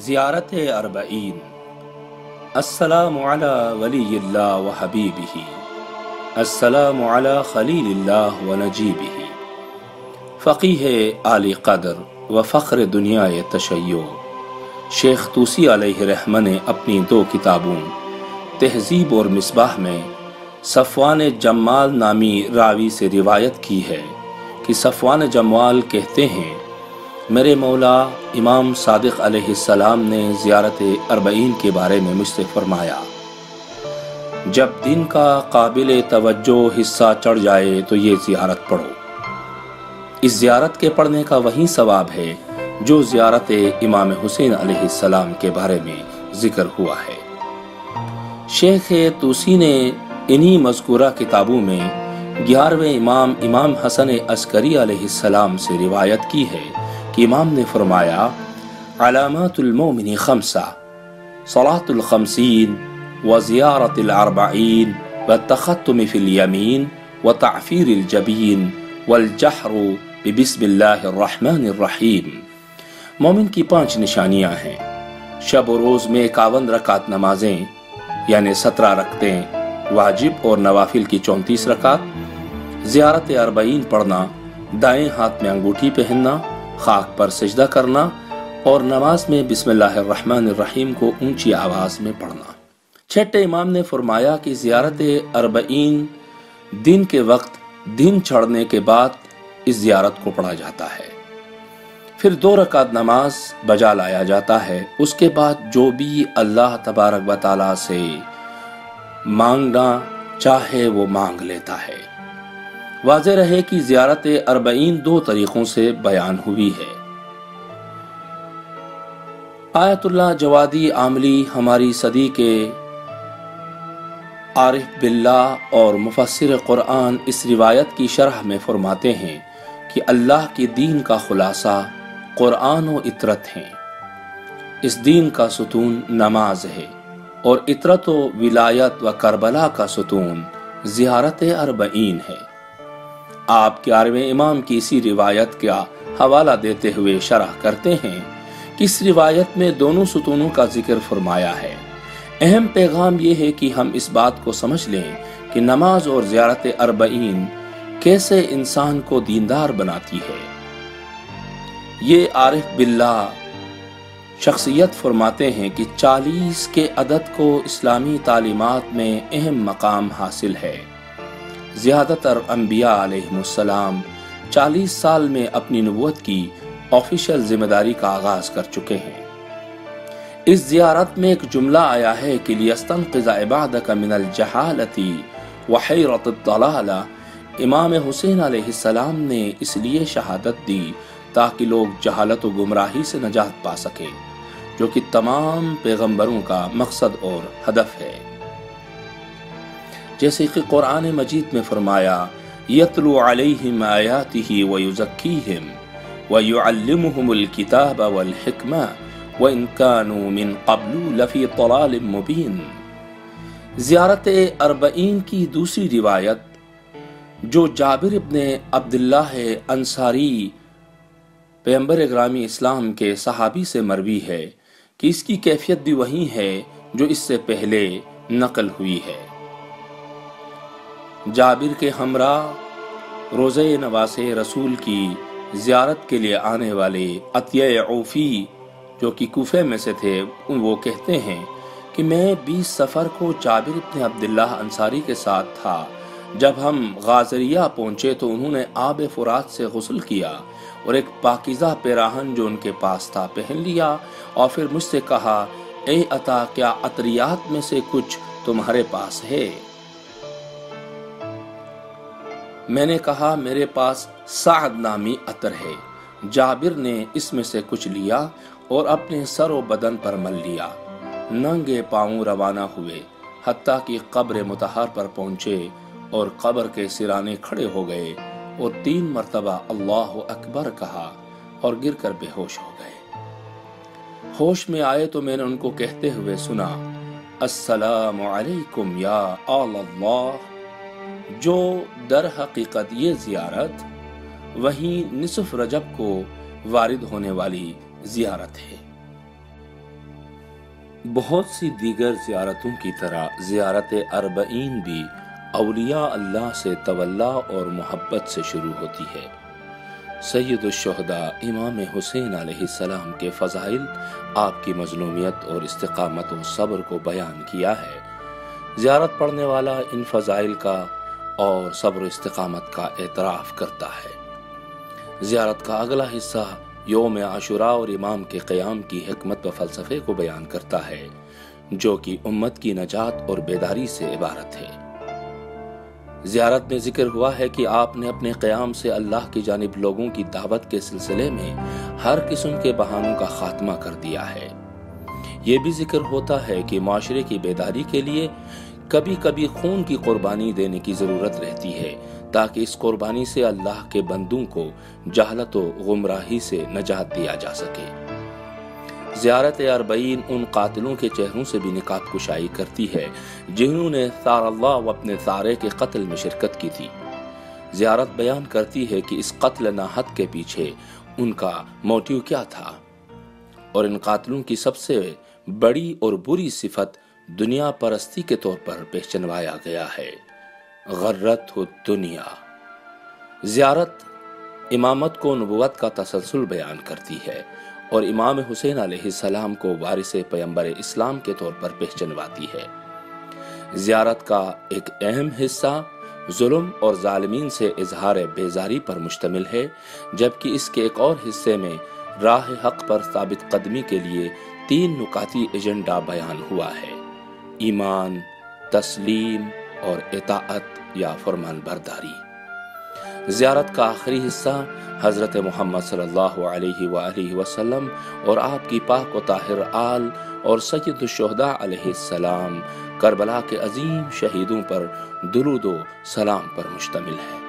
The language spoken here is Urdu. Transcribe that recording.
زیارت اربعین۔ السلام علی ولی اللہ و حبیبہ، السلام علی خلیل اللہ و نجیبہ، فقیہ عالی قدر و فخر دنیا تشیع شیخ طوسی علیہ رحمہ نے اپنی 2 کتابوں تہذیب اور مصباح میں صفوان جمال نامی راوی سے روایت کی ہے کہ صفوان جمال کہتے ہیں، میرے مولا امام صادق علیہ السلام نے زیارت اربعین کے بارے میں مجھ سے فرمایا، جب دن کا قابل توجہ حصہ چڑھ جائے تو یہ زیارت پڑھو۔ اس زیارت کے پڑھنے کا وہی ثواب ہے جو زیارت امام حسین علیہ السلام کے بارے میں ذکر ہوا ہے۔ شیخ طوسی نے انہی مذکورہ کتابوں میں 11ویں امام حسن عسکری علیہ السلام سے روایت کی ہے کہ امام نے فرمایا، علامات المومن 5، صلاة الخمسین وزیارت الاربعین والتختم فی الیمین وتعفیر الجبین والجہر ببسم اللہ الرحمن الرحیم۔ مومن کی 5 نشانیاں ہیں۔ شب و روز میں 51 رکعت نمازیں یعنی 17 رکعتیں واجب اور نوافل کی 34 رکعت، زیارت اربعین پڑھنا، دائیں ہاتھ میں انگوٹھی پہننا، خاک پر سجدہ کرنا اور نماز میں بسم اللہ الرحمن الرحیم کو اونچی آواز میں پڑھنا۔ 6 امام نے فرمایا کہ زیارت اربعین دن کے وقت دن چڑھنے کے بعد اس زیارت کو پڑھا جاتا ہے، پھر 2 رکعت نماز بجا لایا جاتا ہے، اس کے بعد جو بھی اللہ تبارک و تعالیٰ سے مانگنا چاہے وہ مانگ لیتا ہے۔ واضح رہے کہ زیارت اربعین 2 طریقوں سے بیان ہوئی ہے۔ آیت اللہ جوادی عاملی ہماری صدی کے عارف باللہ اور مفسر قرآن اس روایت کی شرح میں فرماتے ہیں کہ اللہ کے دین کا خلاصہ قرآن و اطرت ہیں۔ اس دین کا ستون نماز ہے اور اطرت و ولایت و کربلا کا ستون زیارت اربعین ہے۔ آپ 11ویں امام کی اسی روایت کا حوالہ دیتے ہوئے شرح کرتے ہیں کہ اس روایت میں دونوں ستونوں کا ذکر فرمایا ہے۔ اہم پیغام یہ ہے کہ ہم اس بات کو سمجھ لیں کہ نماز اور زیارت اربعین کیسے انسان کو دیندار بناتی ہے۔ یہ عارف باللہ شخصیت فرماتے ہیں کہ 40 کے عدد کو اسلامی تعلیمات میں اہم مقام حاصل ہے۔ زیادہ تر انبیاء علیہ السلام 40 سال میں اپنی نبوت کی آفیشل ذمہ داری کا آغاز کر چکے ہیں۔ اس زیارت میں ایک جملہ آیا ہے کہ لِيَسْتَنْقِذَ عِبَادَكَ مِنَ الْجَهَالَةِ وَحَيْرَةِ الضَّلَالَةِ۔ امام حسین علیہ السلام نے اس لیے شہادت دی تاکہ لوگ جہالت و گمراہی سے نجات پا سکیں، جو کہ تمام پیغمبروں کا مقصد اور ہدف ہے۔ جیسے کہ قرآن مجید میں فرمایا، یتلو علیہم آیاتہ ویزکیہم ویعلمہم الکتاب والحکمہ وان کانوا من قبل لفی ضلال مبین۔ زیارت اربعین کی دوسری روایت جو جابر ابن عبداللہ انصاری پیغمبر گرامی اسلام کے صحابی سے مروی ہے کہ اس کی کیفیت بھی وہی ہے جو اس سے پہلے نقل ہوئی ہے۔ جابر کے ہمراہ روزہ نواز رسول کی زیارت کے لیے آنے والے عطیہ عوفی جو کہ کوفے میں سے تھے، وہ کہتے ہیں کہ میں 20 سفر کو جابر ابن عبداللہ انصاری کے ساتھ تھا۔ جب ہم غازریہ پہنچے تو انہوں نے آب فرات سے غسل کیا اور ایک پاکیزہ پیراہن جو ان کے پاس تھا پہن لیا اور پھر مجھ سے کہا، اے عطا، کیا عطریات میں سے کچھ تمہارے پاس ہے؟ میں نے کہا، میرے پاس سعد نامی عطر ہے۔ جابر نے اس میں سے کچھ لیا اور اپنے سر و بدن پر مل لیا۔ ننگے پاؤں روانہ ہوئے حتیٰ کہ قبر مطہر پر پہنچے اور قبر کے سرانے کھڑے ہو گئے اور 3 مرتبہ اللہ اکبر کہا اور گر کر بے ہوش ہو گئے۔ ہوش میں آئے تو میں نے ان کو کہتے ہوئے سنا، السلام علیکم یا آل اللہ، جو در حقیقت یہ زیارت وہیں نصف رجب کو وارد ہونے والی زیارت ہے۔ بہت سی دیگر زیارتوں کی طرح زیارت اربعین بھی اولیاء اللہ سے تولا اور محبت سے شروع ہوتی ہے۔ سید الشہداء امام حسین علیہ السلام کے فضائل، آپ کی مظلومیت اور استقامت و صبر کو بیان کیا ہے۔ زیارت پڑھنے والا ان فضائل کا اور صبر و استقامت کا اعتراف کرتا ہے۔ زیارت کا اگلا حصہ یوم عاشوراء اور امام کے قیام کی حکمت و فلسفے کو بیان کرتا ہے، جو کہ امت کی نجات اور بیداری سے عبارت ہے۔ زیارت میں ذکر ہوا ہے کہ آپ نے اپنے قیام سے اللہ کی جانب لوگوں کی دعوت کے سلسلے میں ہر قسم کے بہانوں کا خاتمہ کر دیا ہے۔ یہ بھی ذکر ہوتا ہے کہ معاشرے کی بیداری کے لیے کبھی کبھی خون کی قربانی دینے کی ضرورت رہتی ہے، تاکہ اس قربانی سے اللہ کے بندوں کو جہالت و گمراہی سے نجات دیا جا سکے۔ زیارت اربعین ان قاتلوں کے چہروں سے بھی نقاب کشائی کرتی ہے جنہوں نے ثار اللہ و اپنے ثارے کے قتل میں شرکت کی تھی۔ زیارت بیان کرتی ہے کہ اس قتل ناحق کے پیچھے ان کا موٹیو کیا تھا، اور ان قاتلوں کی سب سے بڑی اور بری صفت دنیا پرستی کے طور پر پہچنوایا گیا ہے، غرت الدنیا۔ زیارت امامت کو نبوت کا تسلسل بیان کرتی ہے اور امام حسین علیہ السلام کو وارث پیغمبر اسلام کے طور پر پہچنواتی ہے۔ زیارت کا ایک اہم حصہ ظلم اور ظالمین سے اظہار بیزاری پر مشتمل ہے، جبکہ اس کے ایک اور حصے میں راہ حق پر ثابت قدمی کے لیے 3 نکاتی ایجنڈا بیان ہوا ہے: ایمان، تسلیم اور اطاعت یا فرمان برداری۔ زیارت کا آخری حصہ حضرت محمد صلی اللہ علیہ وآلہ وسلم اور آپ کی پاک و طاہر آل اور سید الشہداء علیہ السلام کربلا کے عظیم شہیدوں پر درود و سلام پر مشتمل ہے۔